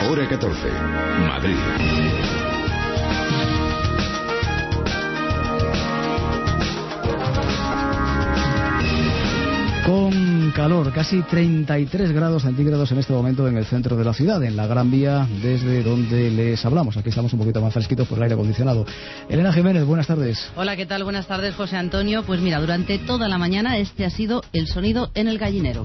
Hora 14, Madrid. Con calor, casi 33 grados centígrados en este momento en el centro de la ciudad, en la Gran Vía, desde donde les hablamos. Aquí estamos un poquito más fresquitos por el aire acondicionado. Elena Jiménez, buenas tardes. Hola, ¿qué tal? Buenas tardes, José Antonio. Pues mira, durante toda la mañana este ha sido el sonido en el gallinero.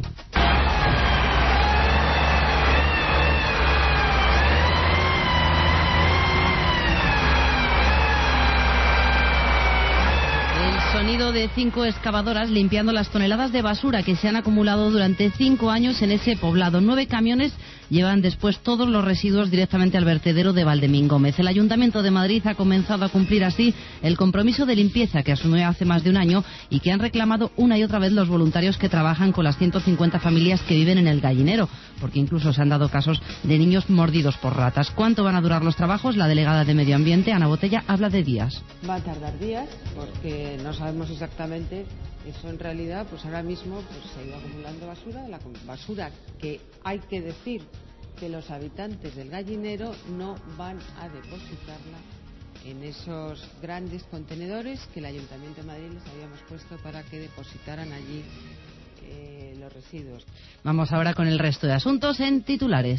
Sonido de 5 excavadoras limpiando las toneladas de basura que se han acumulado durante 5 años en ese poblado. 9 camiones llevan después todos los residuos directamente al vertedero de Valdemín Gómez. El Ayuntamiento de Madrid ha comenzado a cumplir así el compromiso de limpieza que asumió hace más de un año y que han reclamado una y otra vez los voluntarios que trabajan con las 150 familias que viven en el gallinero, porque incluso se han dado casos de niños mordidos por ratas. ¿Cuánto van a durar los trabajos? La delegada de Medio Ambiente, Ana Botella, habla de días. Va a tardar días porque no sabemos exactamente eso. En realidad, pues ahora mismo pues se ha ido acumulando basura, la basura que hay que decir que los habitantes del gallinero no van a depositarla en esos grandes contenedores que el Ayuntamiento de Madrid les habíamos puesto para que depositaran allí los residuos. Vamos ahora con el resto de asuntos en titulares.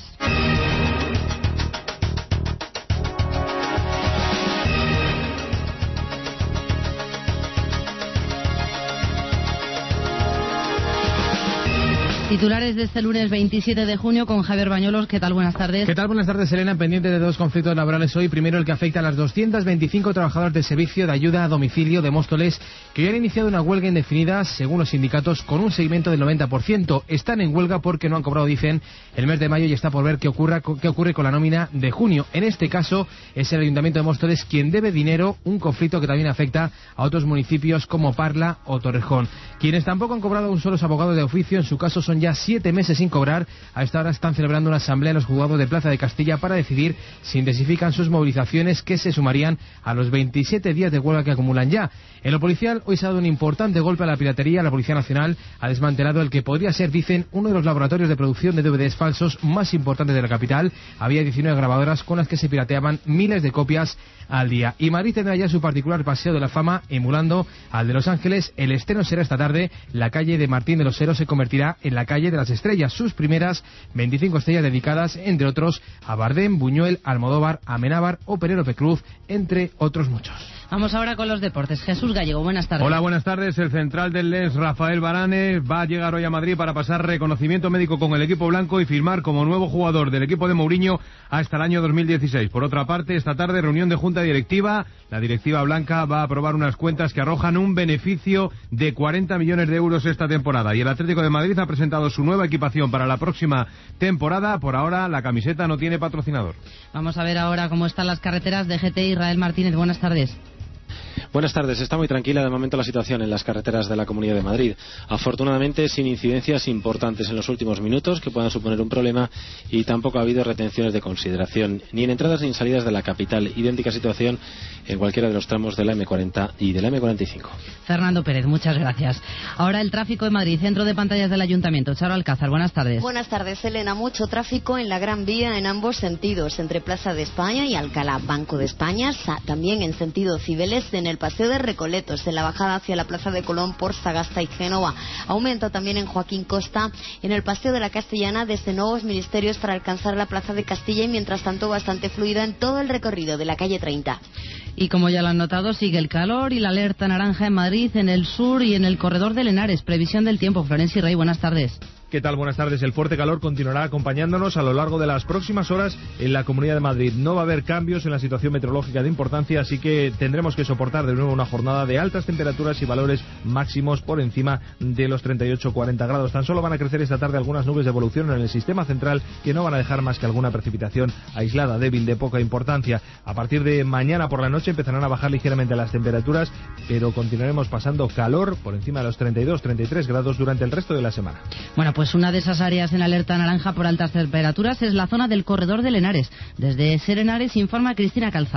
Titulares de este lunes 27 de junio con Javier Bañolos. ¿Qué tal? Buenas tardes. ¿Qué tal? Buenas tardes, Elena. Pendiente de 2 conflictos laborales hoy. Primero, el que afecta a las 225 trabajadoras de servicio de ayuda a domicilio de Móstoles, que ya han iniciado una huelga indefinida, según los sindicatos, con un seguimiento del 90%. Están en huelga porque no han cobrado, dicen, el mes de mayo y está por ver qué ocurre con la nómina de junio. En este caso, es el Ayuntamiento de Móstoles quien debe dinero, un conflicto que también afecta a otros municipios como Parla o Torrejón. Quienes tampoco han cobrado aún son los abogados de oficio. En su caso son ya 7 meses sin cobrar. A esta hora están celebrando una asamblea en los juzgados de Plaza de Castilla para decidir si intensifican sus movilizaciones, que se sumarían a los 27 días de huelga que acumulan ya. En lo policial, hoy se ha dado un importante golpe a la piratería. La Policía Nacional ha desmantelado el que podría ser, dicen, uno de los laboratorios de producción de DVDs falsos más importantes de la capital. Había 19 grabadoras con las que se pirateaban miles de copias al día. Y Madrid tendrá ya su particular paseo de la fama, emulando al de Los Ángeles. El estreno será esta tarde. La calle de Martín de los Heros se convertirá en la calle de las estrellas. Sus primeras 25 estrellas dedicadas, entre otros, a Bardem, Buñuel, Almodóvar, Amenábar o Penélope Cruz, entre otros muchos. Vamos ahora con los deportes. Jesús Gallego, buenas tardes. Hola, buenas tardes. El central del Lens, Rafael Varane, va a llegar hoy a Madrid para pasar reconocimiento médico con el equipo blanco y firmar como nuevo jugador del equipo de Mourinho hasta el año 2016. Por otra parte, esta tarde, reunión de junta directiva. La directiva blanca va a aprobar unas cuentas que arrojan un beneficio de 40 millones de euros esta temporada. Y el Atlético de Madrid ha presentado su nueva equipación para la próxima temporada. Por ahora, la camiseta no tiene patrocinador. Vamos a ver ahora cómo están las carreteras de GT. Israel Martínez, buenas tardes. Buenas tardes. Está muy tranquila de momento la situación en las carreteras de la Comunidad de Madrid. Afortunadamente, sin incidencias importantes en los últimos minutos que puedan suponer un problema, y tampoco ha habido retenciones de consideración, ni en entradas ni en salidas de la capital. Idéntica situación en cualquiera de los tramos de la M40 y de la M45. Fernando Pérez, muchas gracias. Ahora el tráfico de Madrid, centro de pantallas del Ayuntamiento. Charo Alcázar, buenas tardes. Buenas tardes, Elena. Mucho tráfico en la Gran Vía en ambos sentidos, entre Plaza de España y Alcalá. Banco de España, también en sentido Cibeles, en el Paseo de Recoletos, en la bajada hacia la Plaza de Colón por Sagasta y Génova. Aumenta también en Joaquín Costa, en el Paseo de la Castellana, desde Nuevos Ministerios para alcanzar la Plaza de Castilla, y mientras tanto bastante fluida en todo el recorrido de la calle 30. Y como ya lo han notado, sigue el calor y la alerta naranja en Madrid, en el sur y en el corredor del Henares. Previsión del tiempo. Florencia y Rey, buenas tardes. ¿Qué tal? Buenas tardes. El fuerte calor continuará acompañándonos a lo largo de las próximas horas en la Comunidad de Madrid. No va a haber cambios en la situación meteorológica de importancia, así que tendremos que soportar de nuevo una jornada de altas temperaturas y valores máximos por encima de los 38-40 grados. Tan solo van a crecer esta tarde algunas nubes de evolución en el sistema central que no van a dejar más que alguna precipitación aislada, débil, de poca importancia. A partir de mañana por la noche empezarán a bajar ligeramente las temperaturas, pero continuaremos pasando calor por encima de los 32-33 grados durante el resto de la semana. Bueno, pues una de esas áreas en alerta naranja por altas temperaturas es la zona del corredor del Henares. Desde Ser Henares informa Cristina Calzado.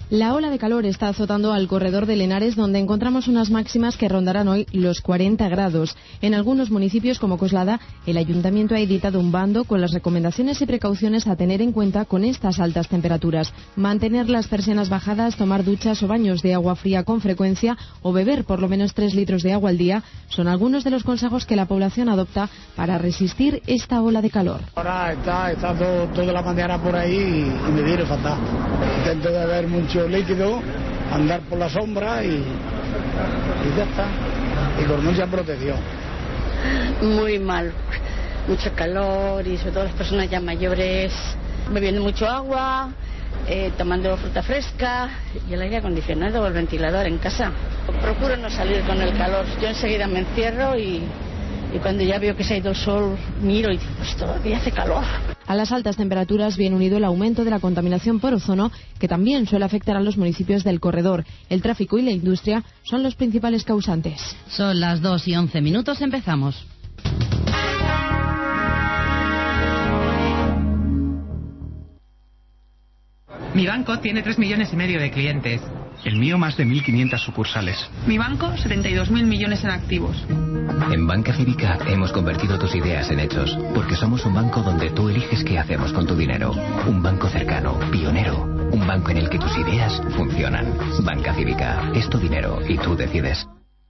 La ola de calor está azotando al corredor de Lenares, donde encontramos unas máximas que rondarán hoy los 40 grados. En algunos municipios como Coslada, el ayuntamiento ha editado un bando con las recomendaciones y precauciones a tener en cuenta con estas altas temperaturas. Mantener las persianas bajadas, tomar duchas o baños de agua fría con frecuencia o beber por lo menos 3 litros de agua al día son algunos de los consejos que la población adopta para resistir esta ola de calor. Ahora está toda la mañana por ahí y me viene fatal. Intento de beber mucho líquido, andar por la sombra y ya está, y con mucha protección. Muy mal, mucho calor y sobre todo las personas ya mayores bebiendo mucho agua, tomando fruta fresca y el aire acondicionado o el ventilador en casa. Procuro no salir con el calor, yo enseguida me encierro y cuando ya veo que se ha ido el sol miro y digo, pues todavía hace calor. A las altas temperaturas viene unido el aumento de la contaminación por ozono, que también suele afectar a los municipios del corredor. El tráfico y la industria son los principales causantes. Son las 2:11, empezamos. Mi banco tiene 3,5 millones de clientes. El mío más de 1.500 sucursales. Mi banco, 72.000 millones en activos. En Banca Cívica hemos convertido tus ideas en hechos, porque somos un banco donde tú eliges qué hacemos con tu dinero. Un banco cercano, pionero, un banco en el que tus ideas funcionan. Banca Cívica, es tu dinero y tú decides.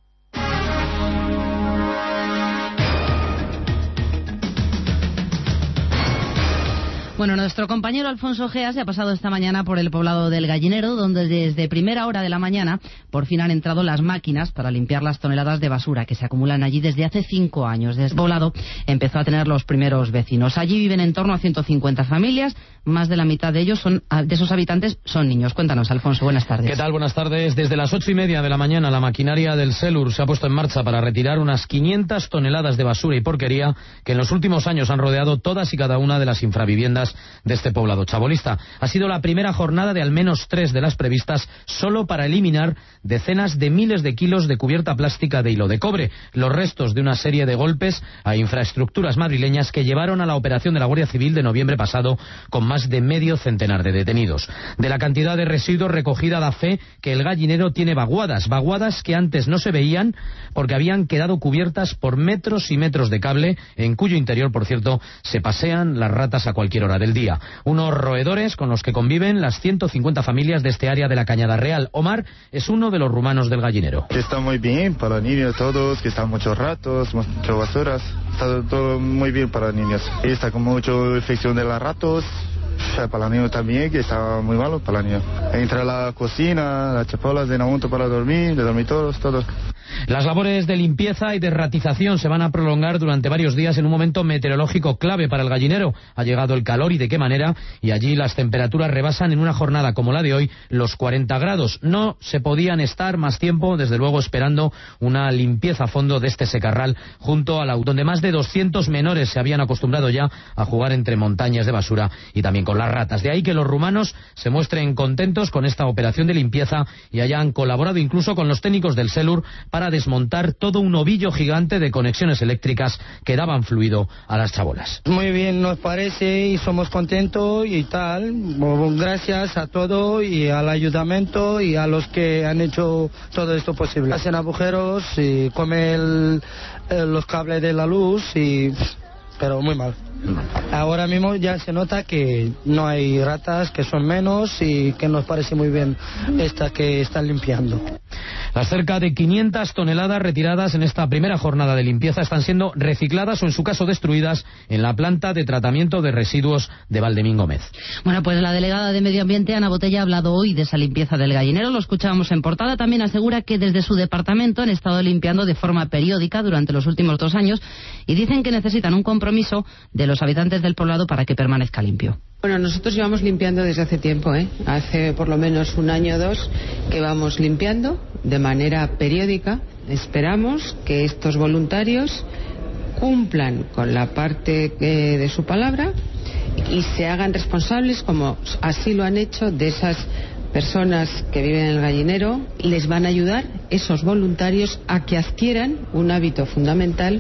Bueno, nuestro compañero Alfonso Gea se ha pasado esta mañana por el poblado del Gallinero, donde desde primera hora de la mañana por fin han entrado las máquinas para limpiar las toneladas de basura que se acumulan allí desde hace 5 años. Desde el poblado empezó a tener los primeros vecinos. Allí viven en torno a 150 familias, más de la mitad de ellos de esos habitantes son niños. Cuéntanos, Alfonso, buenas tardes. ¿Qué tal? Buenas tardes. Desde las 8:30 de la mañana la maquinaria del Selur se ha puesto en marcha para retirar unas 500 toneladas de basura y porquería que en los últimos años han rodeado todas y cada una de las infraviviendas de este poblado chabolista. Ha sido la primera jornada de al menos 3 de las previstas solo para eliminar decenas de miles de kilos de cubierta plástica de hilo de cobre, los restos de una serie de golpes a infraestructuras madrileñas que llevaron a la operación de la Guardia Civil de noviembre pasado con más de medio centenar de detenidos. De la cantidad de residuos recogida da fe que el Gallinero tiene vaguadas que antes no se veían porque habían quedado cubiertas por metros y metros de cable, en cuyo interior, por cierto, se pasean las ratas a cualquier hora del día. Unos roedores con los que conviven las 150 familias de este área de la Cañada Real. Omar es uno de los rumanos del Gallinero. Está muy bien para niños todos, que están muchos ratos, muchas basuras. Está todo muy bien para niños. Y está con mucha infección de los ratos. Para los niños también, que está muy malo para los niños. Entra a la cocina, las chapolas de namunto para dormir, de dormitorios, todo. Las labores de limpieza y de ratización se van a prolongar durante varios días en un momento meteorológico clave para el Gallinero. Ha llegado el calor y de qué manera, y allí las temperaturas rebasan en una jornada como la de hoy los 40 grados. No se podían estar más tiempo, desde luego, esperando una limpieza a fondo de este secarral junto a donde más de 200 menores se habían acostumbrado ya a jugar entre montañas de basura y también con las ratas. De ahí que los rumanos se muestren contentos con esta operación de limpieza y hayan colaborado incluso con los técnicos del Selur para desmontar todo un ovillo gigante de conexiones eléctricas que daban fluido a las chabolas. Muy bien nos parece y somos contentos y tal. Gracias a todo y al ayuntamiento y a los que han hecho todo esto posible. Hacen agujeros y comen los cables de la luz pero muy mal. Ahora mismo ya se nota que no hay ratas, que son menos y que nos parece muy bien esta que están limpiando. Las cerca de 500 toneladas retiradas en esta primera jornada de limpieza están siendo recicladas o en su caso destruidas en la planta de tratamiento de residuos de Valdemín Gómez. Bueno, pues la delegada de Medio Ambiente, Ana Botella, ha hablado hoy de esa limpieza del Gallinero. Lo escuchábamos en portada. También asegura que desde su departamento han estado limpiando de forma periódica durante los últimos 2 años y dicen que necesitan un compromiso de los habitantes del poblado para que permanezca limpio. Bueno, nosotros llevamos limpiando desde hace tiempo, hace por lo menos 1 año o 2 que vamos limpiando de manera periódica. Esperamos que estos voluntarios cumplan con la parte de su palabra y se hagan responsables, como así lo han hecho, de esas personas que viven en el Gallinero. Les van a ayudar esos voluntarios a que adquieran un hábito fundamental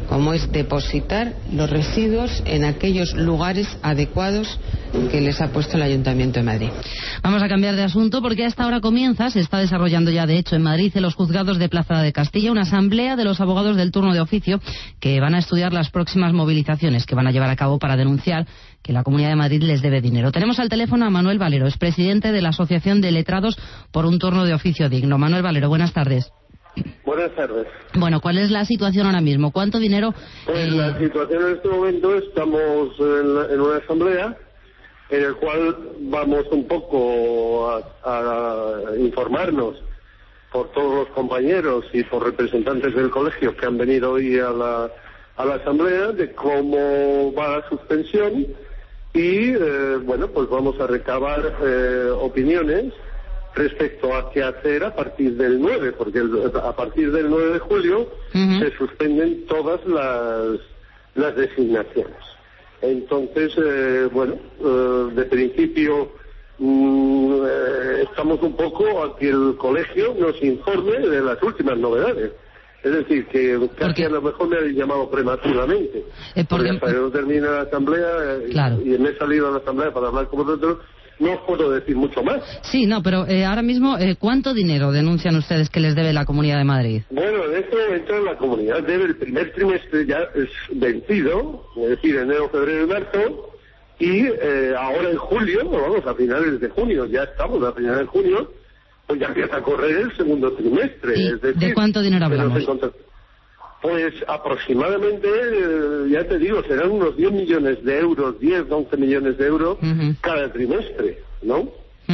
como es depositar los residuos en aquellos lugares adecuados que les ha puesto el Ayuntamiento de Madrid. Vamos a cambiar de asunto porque a esta hora se está desarrollando ya de hecho en Madrid, en los juzgados de Plaza de Castilla, una asamblea de los abogados del turno de oficio que van a estudiar las próximas movilizaciones que van a llevar a cabo para denunciar que la Comunidad de Madrid les debe dinero. Tenemos al teléfono a Manuel Valero, es presidente de la Asociación de Letrados por un turno de oficio digno. Manuel Valero, buenas tardes. Buenas tardes. Bueno, ¿cuál es la situación ahora mismo? ¿Cuánto dinero? Pues la situación en este momento, estamos en una asamblea en el cual vamos un poco a informarnos por todos los compañeros y por representantes del colegio que han venido hoy a la asamblea de cómo va la suspensión y bueno, pues vamos a recabar opiniones respecto a qué hacer a partir del 9, porque a partir del 9 de julio se suspenden todas las designaciones. Entonces, bueno, de principio estamos un poco a que el colegio nos informe de las últimas novedades. Es decir, que casi a lo mejor me habéis llamado prematuramente. Porque hasta que no termina la asamblea, claro, y me he salido a la asamblea para hablar con vosotros, no os puedo decir mucho más. Sí, no, pero ahora mismo, ¿cuánto dinero denuncian ustedes que les debe la Comunidad de Madrid? Bueno, en este momento la Comunidad debe el primer trimestre ya es vencido, es decir, enero, febrero y marzo, y ahora en julio, vamos, a finales de junio, ya estamos a finales de junio, pues ya empieza a correr el segundo trimestre. Es decir, ¿de cuánto dinero hablamos? Pues aproximadamente, ya te digo, serán unos 10 millones de euros, 10, 11 millones de euros cada trimestre, ¿no?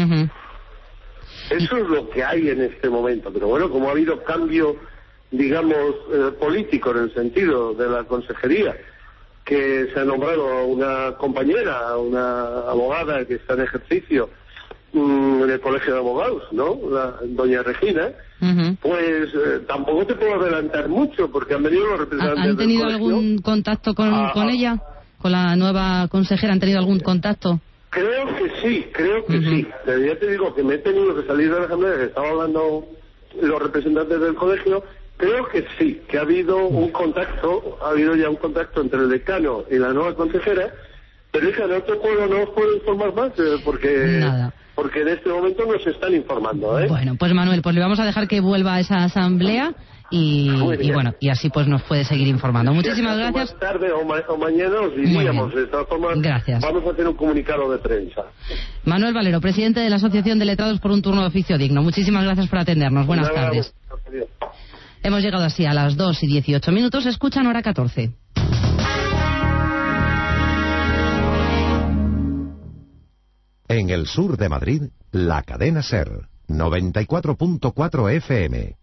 Eso es lo que hay en este momento. Pero bueno, como ha habido cambio, digamos, político en el sentido de la consejería, que se ha nombrado a una compañera, una abogada que está en ejercicio en el Colegio de Abogados, ¿no? Doña Regina, pues tampoco te puedo adelantar mucho porque han venido los representantes ¿Han tenido del colegio. algún contacto con ella? ¿Con la nueva consejera? ¿Han tenido algún contacto? Creo que sí. Pero ya te digo que me he tenido que salir de la asamblea, que estaba hablando los representantes del colegio. Creo que sí, que ha habido ya un contacto entre el decano y la nueva consejera, pero hija, no os puedo informar más porque en este momento nos están informando, ¿eh? Bueno, pues Manuel, pues le vamos a dejar que vuelva a esa asamblea y bueno, y así pues nos puede seguir informando. Muchísimas gracias. Más tarde o mañana os diríamos, de todas formas, gracias. Vamos a hacer un comunicado de prensa. Manuel Valero, presidente de la Asociación de Letrados por un turno de oficio digno. Muchísimas gracias por atendernos. Buenas tardes. Hemos llegado así a las 2:18. Escuchan Hora 14. En el sur de Madrid, la cadena SER, 94.4 FM.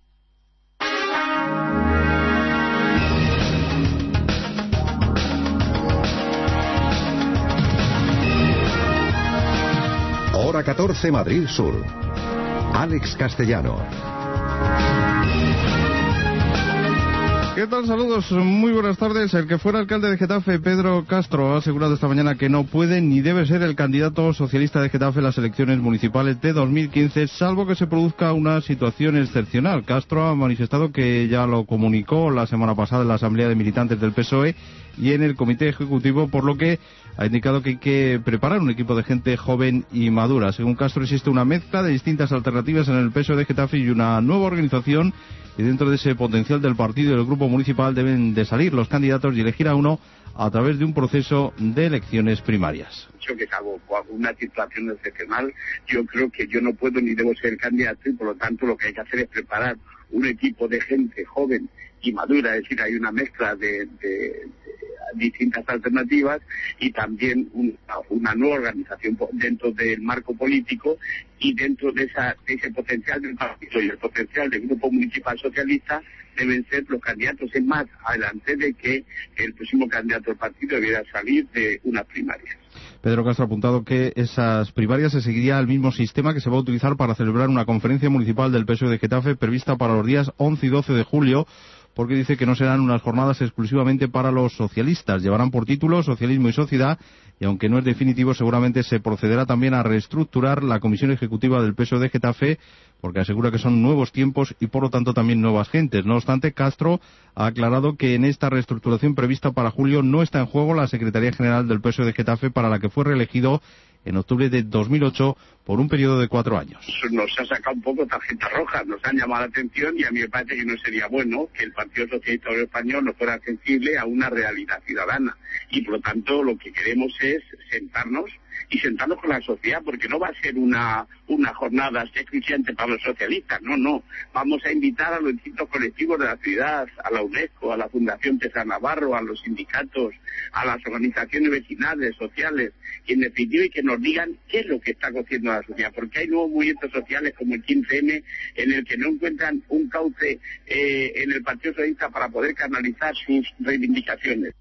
Hora 14, Madrid Sur. Alex Castellano. ¿Qué tal? Saludos, muy buenas tardes. El que fuera alcalde de Getafe, Pedro Castro, ha asegurado esta mañana que no puede ni debe ser el candidato socialista de Getafe en las elecciones municipales de 2015, salvo que se produzca una situación excepcional. Castro ha manifestado que ya lo comunicó la semana pasada en la Asamblea de Militantes del PSOE y en el Comité Ejecutivo, por lo que ha indicado que hay que preparar un equipo de gente joven y madura. Según Castro, existe una mezcla de distintas alternativas en el PSOE de Getafe y una nueva organización, y dentro de ese potencial del partido y del grupo municipal deben de salir los candidatos y elegir a uno a través de un proceso de elecciones primarias. Que salvo una situación excepcional, yo creo que yo no puedo ni debo ser candidato y por lo tanto lo que hay que hacer es preparar un equipo de gente joven y madura, es decir, hay una mezcla de distintas alternativas y también una nueva organización dentro del marco político y dentro de ese potencial del partido y el potencial del Grupo Municipal Socialista deben ser los candidatos. Es más, adelante de que el próximo candidato del partido debiera salir de unas primarias. Pedro Castro ha apuntado que esas primarias se seguiría el mismo sistema que se va a utilizar para celebrar una conferencia municipal del PSOE de Getafe prevista para los días 11 y 12 de julio, porque dice que no serán unas jornadas exclusivamente para los socialistas. Llevarán por título Socialismo y Sociedad, y aunque no es definitivo, seguramente se procederá también a reestructurar la comisión ejecutiva del PSOE de Getafe, porque asegura que son nuevos tiempos y por lo tanto también nuevas gentes. No obstante, Castro ha aclarado que en esta reestructuración prevista para julio no está en juego la Secretaría General del PSOE de Getafe, para la que fue reelegido en octubre de 2008 por un periodo de 4 años. Nos ha sacado un poco tarjeta roja, nos han llamado la atención y a mí me parece que no sería bueno que el Partido Socialista Obrero Español no fuera sensible a una realidad ciudadana. Y por lo tanto lo que queremos es sentarnos con la sociedad, porque no va a ser una jornada excluyente para los socialistas, no. Vamos a invitar a los distintos colectivos de la ciudad, a la UNESCO, a la Fundación César Navarro, a los sindicatos, a las organizaciones vecinales, sociales, y en definitiva que nos digan qué es lo que está haciendo la sociedad, porque hay nuevos movimientos sociales como el 15M en el que no encuentran un cauce en el Partido Socialista para poder canalizar sus reivindicaciones.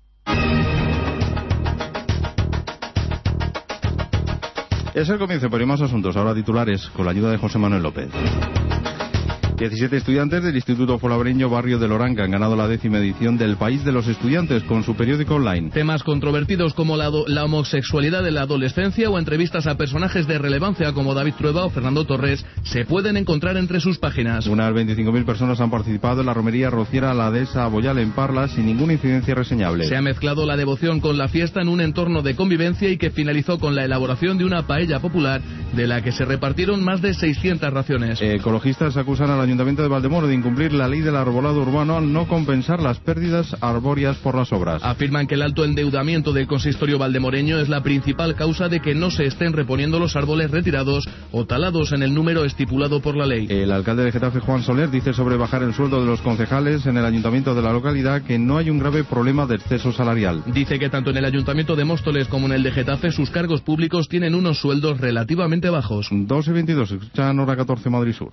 Es el comienzo, pero hay más asuntos. Ahora titulares, con la ayuda de José Manuel López. 17 estudiantes del Instituto Fuenlabreño Barrio de Loranga han ganado la 10ª edición del País de los Estudiantes con su periódico online. Temas controvertidos como la homosexualidad de la adolescencia o entrevistas a personajes de relevancia como David Trueba o Fernando Torres se pueden encontrar entre sus páginas. Unas 25.000 personas han participado en la romería rociera La Dehesa Boyal en Parla sin ninguna incidencia reseñable. Se ha mezclado la devoción con la fiesta en un entorno de convivencia y que finalizó con la elaboración de una paella popular de la que se repartieron más de 600 raciones. Ecologistas acusan al Ayuntamiento de Valdemoro de incumplir la ley del arbolado urbano al no compensar las pérdidas arbóreas por las obras. Afirman que el alto endeudamiento del consistorio valdemoreño es la principal causa de que no se estén reponiendo los árboles retirados o talados en el número estipulado por la ley. El alcalde de Getafe, Juan Soler, dice sobre bajar el sueldo de los concejales en el ayuntamiento de la localidad que no hay un grave problema de exceso salarial. Dice que tanto en el ayuntamiento de Móstoles como en el de Getafe sus cargos públicos tienen unos sueldos relativamente bajos. 2:22, escuchan hora 14 Madrid Sur.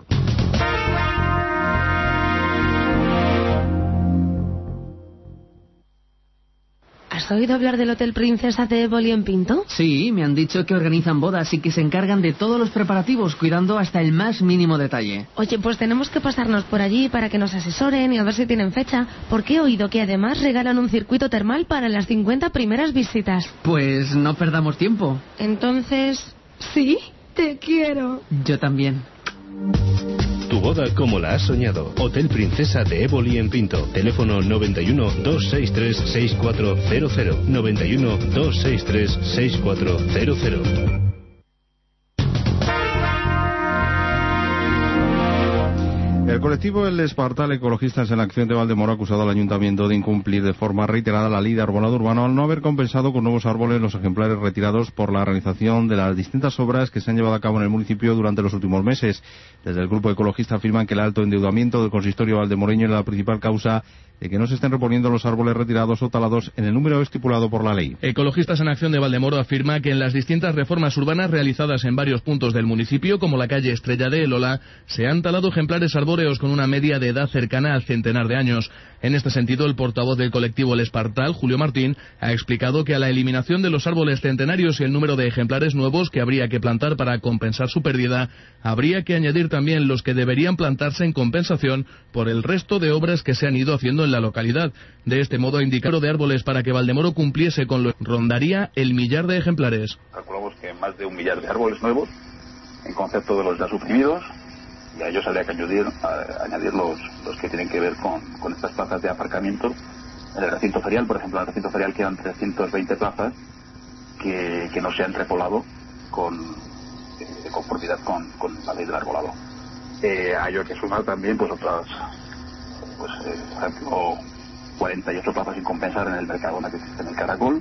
¿Has oído hablar del Hotel Princesa de Éboli en Pinto? Sí, me han dicho que organizan bodas y que se encargan de todos los preparativos, cuidando hasta el más mínimo detalle. Oye, pues tenemos que pasarnos por allí para que nos asesoren y a ver si tienen fecha, porque he oído que además regalan un circuito termal para las 50 primeras visitas. Pues no perdamos tiempo. Entonces, ¿sí? Te quiero. Yo también. Tu boda como la has soñado. Hotel Princesa de Éboli en Pinto. Teléfono 91 263 6400. 91 263 6400. El colectivo El Espartal Ecologistas en Acción de Valdemoro ha acusado al ayuntamiento de incumplir de forma reiterada la ley de arbolado urbano al no haber compensado con nuevos árboles los ejemplares retirados por la realización de las distintas obras que se han llevado a cabo en el municipio durante los últimos meses. Desde el grupo ecologista afirman que el alto endeudamiento del consistorio valdemoreño es la principal causa de que no se estén reponiendo los árboles retirados o talados en el número estipulado por la ley. Ecologistas en Acción de Valdemoro afirma que en las distintas reformas urbanas realizadas en varios puntos del municipio, como la calle Estrella de Elola, se han talado ejemplares arbóreos con una media de edad cercana al centenar de años. En este sentido, el portavoz del colectivo El Espartal, Julio Martín, ha explicado que a la eliminación de los árboles centenarios y el número de ejemplares nuevos que habría que plantar para compensar su pérdida, habría que añadir también los que deberían plantarse en compensación por el resto de obras que se han ido haciendo en la localidad. De este modo, indicar de árboles para que Valdemoro cumpliese con lo rondaría el 1.000.000 de ejemplares. Calculamos que más de 1.000.000 de árboles nuevos, en concepto de los ya suprimidos, y a ellos habría que añadir los que tienen que ver con estas plazas de aparcamiento. En el recinto ferial, por ejemplo, en el recinto ferial quedan 320 plazas que no se han repolado de conformidad con la ley del arbolado. A ello hay que sumar también pues otras, por ejemplo, 48 plazas sin compensar en el Mercadona que existe en el Caracol,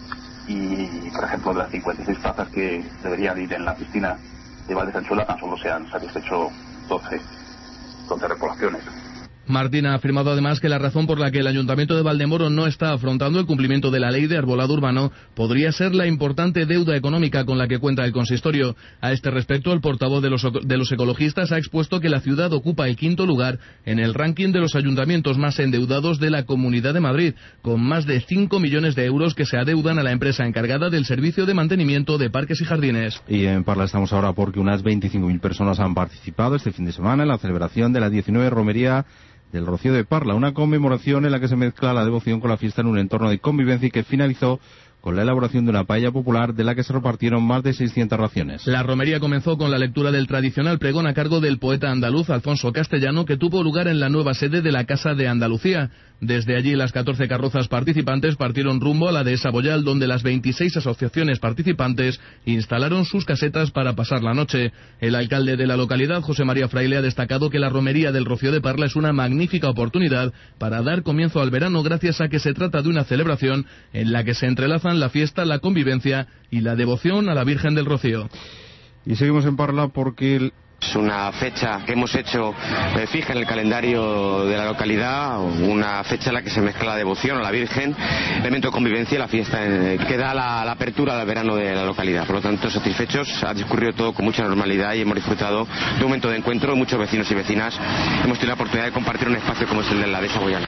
y por ejemplo de las 56 plazas que deberían ir en la piscina de Valdesanchuela tan solo se han satisfecho 12 repoblaciones. Martín ha afirmado además que la razón por la que el Ayuntamiento de Valdemoro no está afrontando el cumplimiento de la ley de arbolado urbano podría ser la importante deuda económica con la que cuenta el consistorio. A este respecto, el portavoz de los ecologistas ha expuesto que la ciudad ocupa el 5º lugar en el ranking de los ayuntamientos más endeudados de la Comunidad de Madrid, con más de 5 millones de euros que se adeudan a la empresa encargada del servicio de mantenimiento de parques y jardines. Y en Parla estamos ahora porque unas 25.000 personas han participado este fin de semana en la celebración de la 19 romería del Rocío de Parla, una conmemoración en la que se mezcla la devoción con la fiesta en un entorno de convivencia y que finalizó con la elaboración de una paella popular de la que se repartieron más de 600 raciones. La romería comenzó con la lectura del tradicional pregón a cargo del poeta andaluz Alfonso Castellano, que tuvo lugar en la nueva sede de la Casa de Andalucía. Desde allí, las 14 carrozas participantes partieron rumbo a la dehesa Boyal, donde las 26 asociaciones participantes instalaron sus casetas para pasar la noche. El alcalde de la localidad, José María Fraile, ha destacado que la romería del Rocío de Parla es una magnífica oportunidad para dar comienzo al verano, gracias a que se trata de una celebración en la que se entrelazan la fiesta, la convivencia y la devoción a la Virgen del Rocío. Y seguimos en Parla porque es una fecha que hemos hecho fija en el calendario de la localidad, una fecha en la que se mezcla la devoción a la Virgen, elemento de convivencia y la fiesta que da la apertura del verano de la localidad. Por lo tanto, satisfechos, ha discurrido todo con mucha normalidad y hemos disfrutado de un momento de encuentro. Muchos vecinos y vecinas hemos tenido la oportunidad de compartir un espacio como es el de la dehesa Boyal.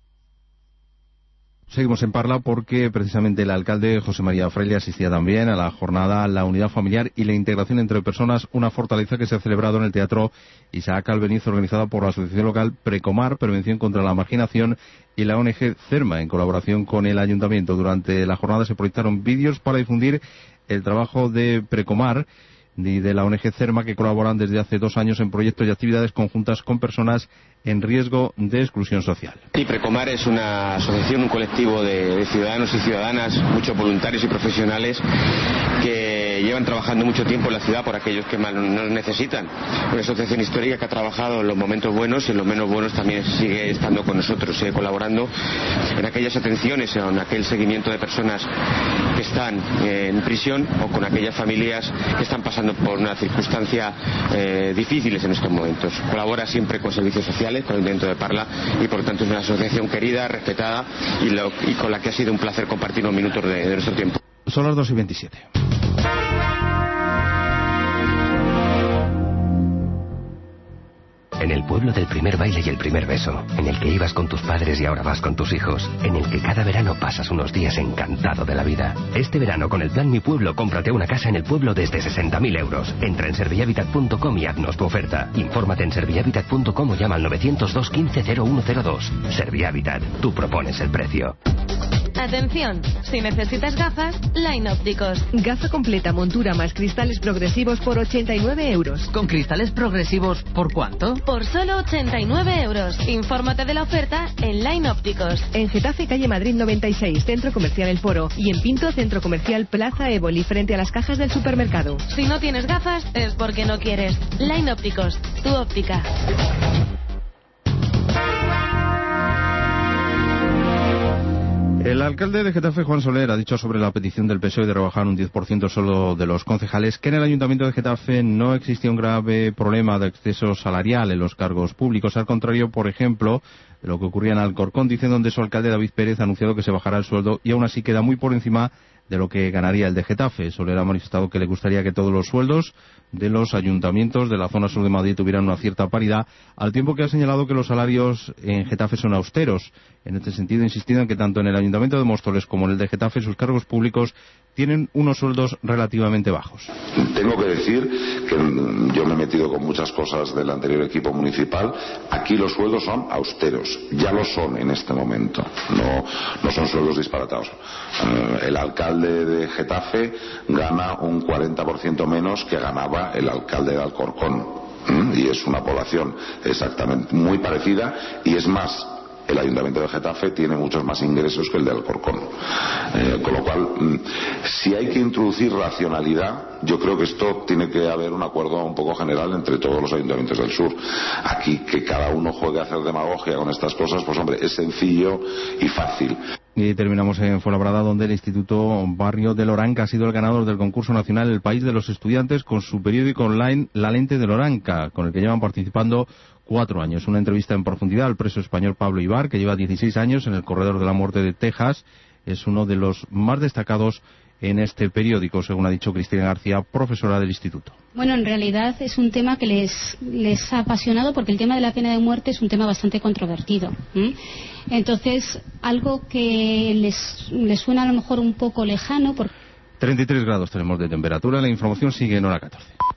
Seguimos en Parla porque precisamente el alcalde José María Fraile asistía también a la jornada La unidad familiar y la integración entre personas, una fortaleza que se ha celebrado en el Teatro Isaac Albeniz, organizada por la asociación local Precomar, Prevención contra la Marginación, y la ONG CERMA, en colaboración con el Ayuntamiento. Durante la jornada se proyectaron vídeos para difundir el trabajo de Precomar y de la ONG CERMA, que colaboran desde hace 2 años en proyectos y actividades conjuntas con personas en riesgo de exclusión social. Y Precomar es una asociación, un colectivo de ciudadanos y ciudadanas, muchos voluntarios y profesionales que llevan trabajando mucho tiempo en la ciudad por aquellos que más nos necesitan. Una asociación histórica que ha trabajado en los momentos buenos y en los menos buenos también sigue estando con nosotros, sigue colaborando en aquellas atenciones, en aquel seguimiento de personas que están en prisión o con aquellas familias que están pasando por una circunstancia difíciles en estos momentos. Colabora siempre con servicios sociales, con el Ayuntamiento de Parla, y por lo tanto es una asociación querida, respetada y con la que ha sido un placer compartir unos minutos de nuestro tiempo. Son las 2:27. En el pueblo del primer baile y el primer beso, en el que ibas con tus padres y ahora vas con tus hijos, en el que cada verano pasas unos días encantado de la vida. Este verano, con el plan Mi Pueblo, cómprate una casa en el pueblo desde 60.000 euros. Entra en servihabitat.com y haznos tu oferta. Infórmate en servihabitat.com o llama al 902 15 0102. Servihabitat, tú propones el precio. Atención, si necesitas gafas, Line Ópticos. Gafa completa, montura más cristales progresivos por 89 euros. ¿Con cristales progresivos por cuánto? Por solo 89 euros. Infórmate de la oferta en Line Ópticos. En Getafe, calle Madrid 96, Centro Comercial El Foro. Y en Pinto, Centro Comercial Plaza Éboli, frente a las cajas del supermercado. Si no tienes gafas, es porque no quieres. Line Ópticos, tu óptica. El alcalde de Getafe, Juan Soler, ha dicho sobre la petición del PSOE de rebajar un 10% solo de los concejales que en el Ayuntamiento de Getafe no existía un grave problema de exceso salarial en los cargos públicos. Al contrario, por ejemplo, de lo que ocurría en Alcorcón, dice, donde su alcalde David Pérez ha anunciado que se bajará el sueldo y aún así queda muy por encima de lo que ganaría el de Getafe. Soler ha manifestado que le gustaría que todos los sueldos de los ayuntamientos de la zona sur de Madrid tuvieran una cierta paridad, al tiempo que ha señalado que los salarios en Getafe son austeros. En este sentido, ha insistido en que tanto en el Ayuntamiento de Móstoles como en el de Getafe sus cargos públicos tienen unos sueldos relativamente bajos. Tengo que decir que yo me he metido con muchas cosas del anterior equipo municipal. Aquí los sueldos son austeros, ya lo son en este momento, no son sueldos disparatados. El alcalde de Getafe gana un 40% menos que ganaba el alcalde de Alcorcón, y es una población exactamente muy parecida, y es más, el Ayuntamiento de Getafe tiene muchos más ingresos que el de Alcorcón. Con lo cual, si hay que introducir racionalidad, yo creo que esto tiene que haber un acuerdo un poco general entre todos los ayuntamientos del sur. Aquí, que cada uno juegue a hacer demagogia con estas cosas, pues hombre, es sencillo y fácil. Y terminamos en Fuenlabrada, donde el Instituto Barrio de Loranca ha sido el ganador del concurso nacional El País de los Estudiantes con su periódico online La Lente de Loranca, con el que llevan participando 4 años. Una entrevista en profundidad al preso español Pablo Ibar, que lleva 16 años en el corredor de la muerte de Texas. Es uno de los más destacados en este periódico, según ha dicho Cristina García, profesora del instituto. Bueno, en realidad es un tema que les ha apasionado, porque el tema de la pena de muerte es un tema bastante controvertido. Entonces, algo que les suena a lo mejor un poco lejano. 33 grados tenemos de temperatura. La información sigue en hora 14.